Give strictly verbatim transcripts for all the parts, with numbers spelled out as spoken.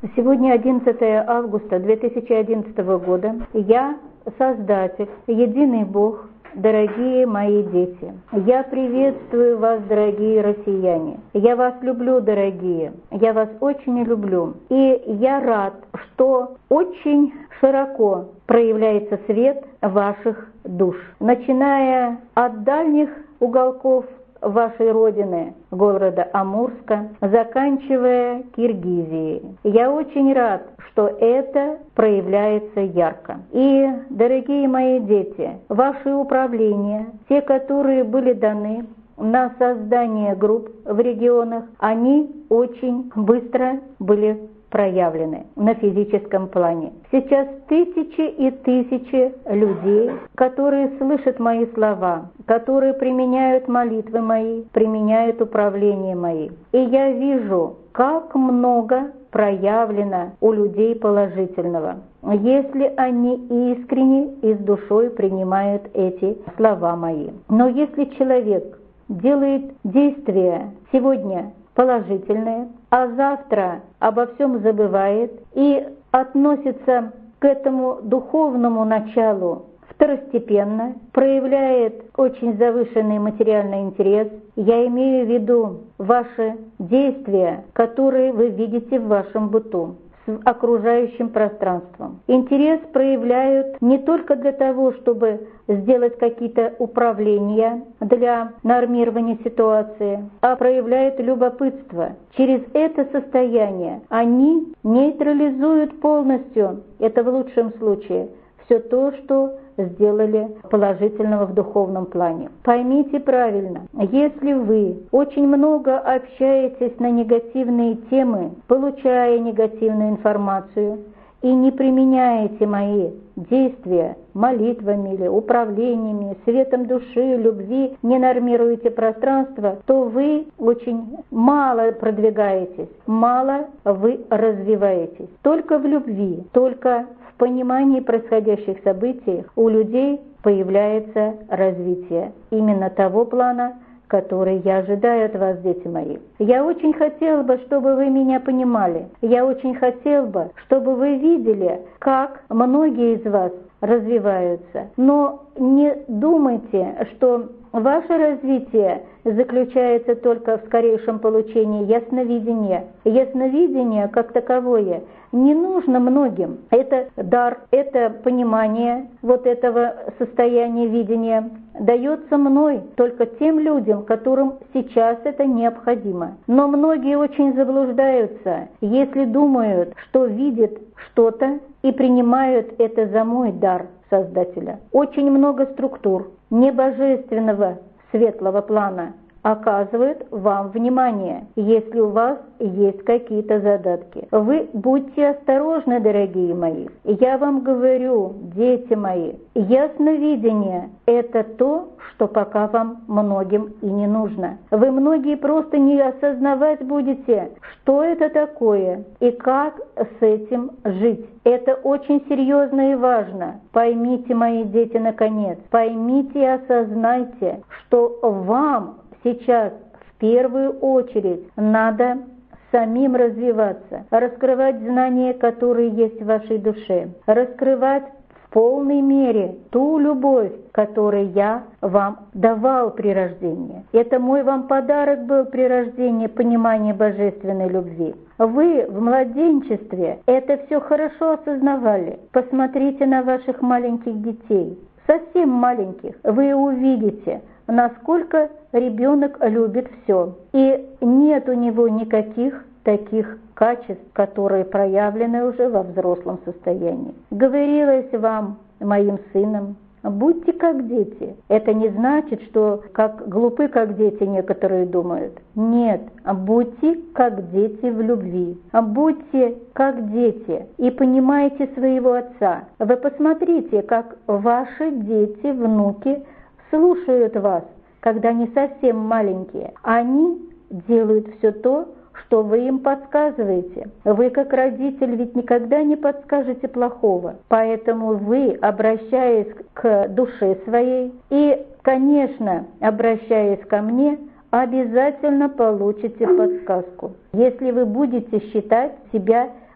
Сегодня одиннадцатое августа две тысячи одиннадцатого года. Я, Создатель, Единый Бог, дорогие мои дети. Я приветствую вас, дорогие россияне. Я вас люблю, дорогие. Я вас очень люблю. И я рад, что очень широко проявляется свет ваших душ, начиная от дальних уголков вашей родины, города Амурска, заканчивая Киргизией. Я очень рад, что это проявляется ярко. И, дорогие мои дети, ваши управления, те, которые были даны на создание групп в регионах, они очень быстро были проявлены на физическом плане. Сейчас тысячи и тысячи людей, которые слышат мои слова, которые применяют молитвы мои, применяют управление мои. И я вижу, как много проявлено у людей положительного, если они искренне и с душой принимают эти слова мои. Но если человек делает действия сегодня положительные, а завтра обо всем забывает и относится к этому духовному началу второстепенно, проявляет очень завышенный материальный интерес, я имею в виду ваши действия, которые вы видите в вашем быту, с окружающим пространством. Интерес проявляют не только для того, чтобы сделать какие-то управления для нормирования ситуации, а проявляют любопытство. Через это состояние они нейтрализуют полностью, это в лучшем случае, все то, что сделали положительного в духовном плане. Поймите правильно, если вы очень много общаетесь на негативные темы, получая негативную информацию, и не применяете мои действия молитвами или управлениями, светом души, любви, не нормируете пространство, то вы очень мало продвигаетесь, мало вы развиваетесь. Только в любви, только в понимании происходящих событий у людей появляется развитие именно того плана, который я ожидаю от вас, дети мои. Я очень хотела бы, чтобы вы меня понимали. Я очень хотела бы, чтобы вы видели, как многие из вас развиваются. Но не думайте, что ваше развитие заключается только в скорейшем получении ясновидения. Ясновидение, как таковое, не нужно многим. Это дар, это понимание вот этого состояния видения дается мной только тем людям, которым сейчас это необходимо. Но многие очень заблуждаются, если думают, что видят что-то и принимают это за мой дар Создателя. Очень много структур небожественного светлого плана оказывает вам внимание, если у вас есть какие-то задатки. Вы будьте осторожны, дорогие мои. Я вам говорю, дети мои, ясновидение – это то, что пока вам многим и не нужно. Вы многие просто не осознавать будете, что это такое и как с этим жить. Это очень серьезно и важно. Поймите, мои дети, наконец, поймите и осознайте, что вам сейчас в первую очередь надо самим развиваться, раскрывать знания, которые есть в вашей душе, раскрывать в полной мере ту любовь, которую я вам давал при рождении. Это мой вам подарок был при рождении, понимание божественной любви. Вы в младенчестве это все хорошо осознавали. Посмотрите на ваших маленьких детей, совсем маленьких. Вы увидите, насколько ребенок любит все. И нет у него никаких таких качеств, которые проявлены уже во взрослом состоянии. Говорилось вам, моим сыном, будьте как дети. Это не значит, что как глупы, как дети некоторые думают. Нет, будьте как дети в любви. Будьте как дети и понимайте своего отца. Вы посмотрите, как ваши дети, внуки слушают вас, когда они совсем маленькие. Они делают все то, что вы им подсказываете. Вы, как родитель, ведь никогда не подскажете плохого. Поэтому вы, обращаясь к душе своей и, конечно, обращаясь ко мне, обязательно получите подсказку. Если вы будете считать себя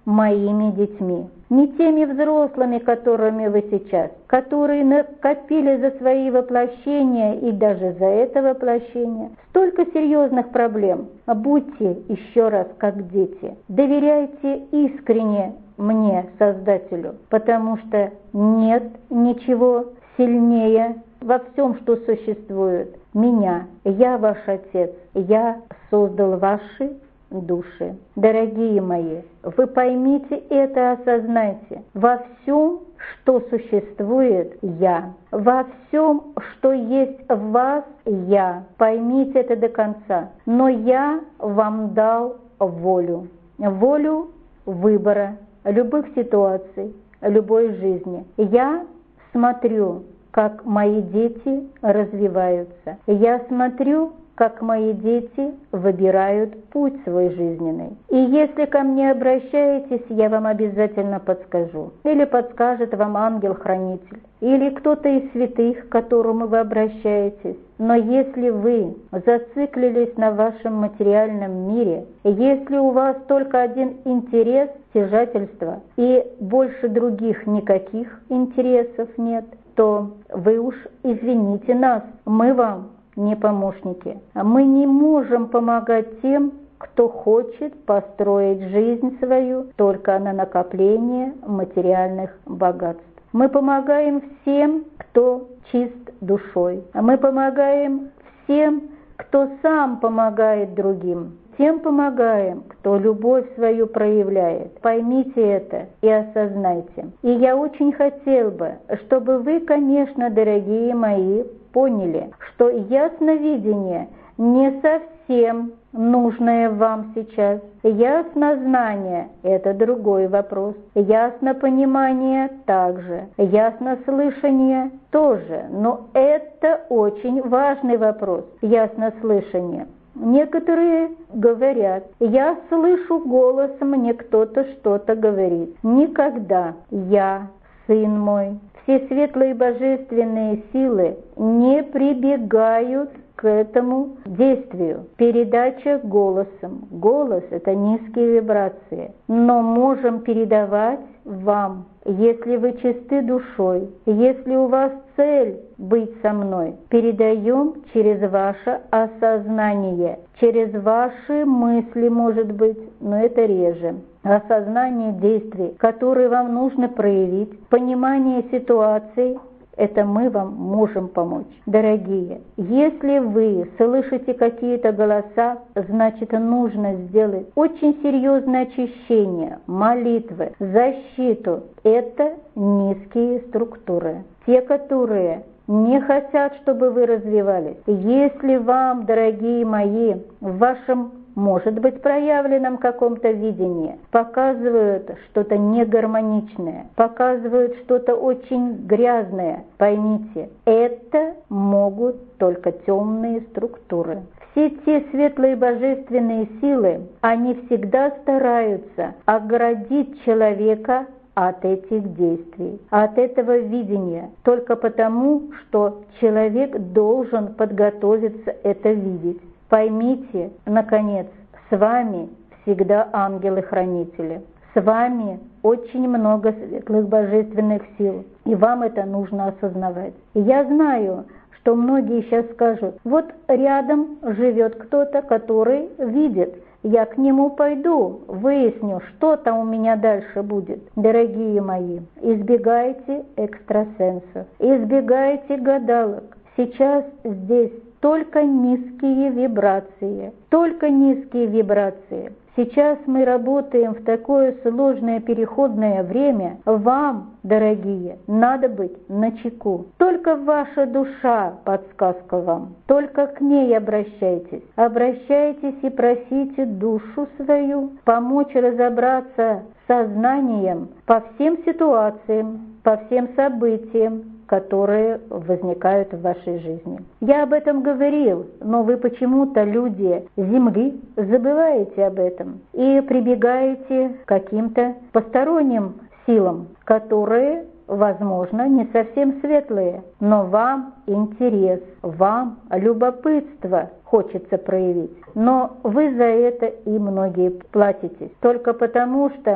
моими детьми. Не теми взрослыми, которыми вы сейчас, которые накопили за свои воплощения и даже за это воплощение столько серьезных проблем. Будьте еще раз как дети. Доверяйте искренне мне, Создателю, потому что нет ничего сильнее во всем, что существует, меня. Я ваш Отец, я создал ваши души. Дорогие мои, вы поймите это, осознайте. Во всем, что существует, я. Во всем, что есть в вас, я. Поймите это до конца. Но я вам дал волю. Волю выбора любых ситуаций, любой жизни. Я смотрю, как мои дети развиваются. Я смотрю, как мои дети выбирают путь свой жизненный. И если ко мне обращаетесь, я вам обязательно подскажу. Или подскажет вам ангел-хранитель, или кто-то из святых, к которому вы обращаетесь. Но если вы зациклились на вашем материальном мире, если у вас только один интерес – стяжательство, и больше других никаких интересов нет, то вы уж извините нас, мы вам не помощники. Мы не можем помогать тем, кто хочет построить жизнь свою только на накопление материальных богатств. Мы помогаем всем, кто чист душой. Мы помогаем всем, кто сам помогает другим. Тем помогаем, кто любовь свою проявляет. Поймите это и осознайте. И я очень хотел бы, чтобы вы, конечно, дорогие мои, поняли, что ясновидение не совсем нужное вам сейчас. Яснознание – это другой вопрос. Яснопонимание – также. Яснослышание – тоже. Но это очень важный вопрос. Яснослышание. Некоторые говорят, я слышу голос, мне кто-то что-то говорит. Никогда я, сын мой, все светлые божественные силы не прибегают к этому действию. Передача голосом. Голос – это низкие вибрации. Но можем передавать вам, если вы чисты душой, если у вас цель быть со мной, передаем через ваше осознание, через ваши мысли, может быть, но это реже. Осознание действий, которые вам нужно проявить, понимание ситуаций, это мы вам можем помочь. Дорогие, если вы слышите какие-то голоса, значит, нужно сделать очень серьезное очищение, молитвы, защиту. Это низкие структуры. Те, которые не хотят, чтобы вы развивались. Если вам, дорогие мои, в вашем, может быть, проявленном каком-то видении показывают что-то негармоничное, показывают что-то очень грязное, поймите, это могут только темные структуры. Все те светлые божественные силы, они всегда стараются оградить человека от этих действий, от этого видения, только потому, что человек должен подготовиться это видеть. Поймите, наконец, с вами всегда ангелы-хранители, с вами очень много светлых божественных сил, и вам это нужно осознавать. И я знаю, что многие сейчас скажут, вот рядом живет кто-то, который видит, я к нему пойду, выясню, что там у меня дальше будет. Дорогие мои, избегайте экстрасенсов, избегайте гадалок. Сейчас здесь только низкие вибрации, только низкие вибрации. Сейчас мы работаем в такое сложное переходное время. Вам, дорогие, надо быть начеку. Только ваша душа подсказка вам. Только к ней обращайтесь. Обращайтесь и просите душу свою помочь разобраться сознанием по всем ситуациям, по всем событиям, которые возникают в вашей жизни. Я об этом говорил, но вы почему-то, люди Земли, забываете об этом и прибегаете к каким-то посторонним силам, которые, возможно, не совсем светлые, но вам интерес, вам любопытство хочется проявить. Но вы за это и многие платитесь, только потому что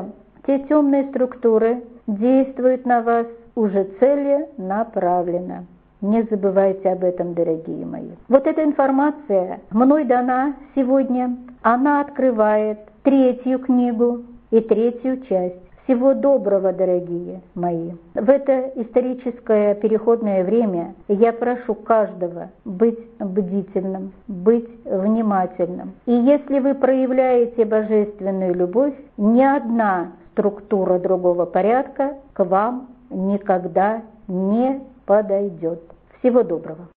те темные структуры действуют на вас уже целенаправленно. Не забывайте об этом, дорогие мои. Вот эта информация мной дана сегодня. Она открывает третью книгу и третью часть. Всего доброго, дорогие мои. В это историческое переходное время я прошу каждого быть бдительным, быть внимательным. И если вы проявляете божественную любовь, ни одна структура другого порядка к вам никогда не подойдет. Всего доброго.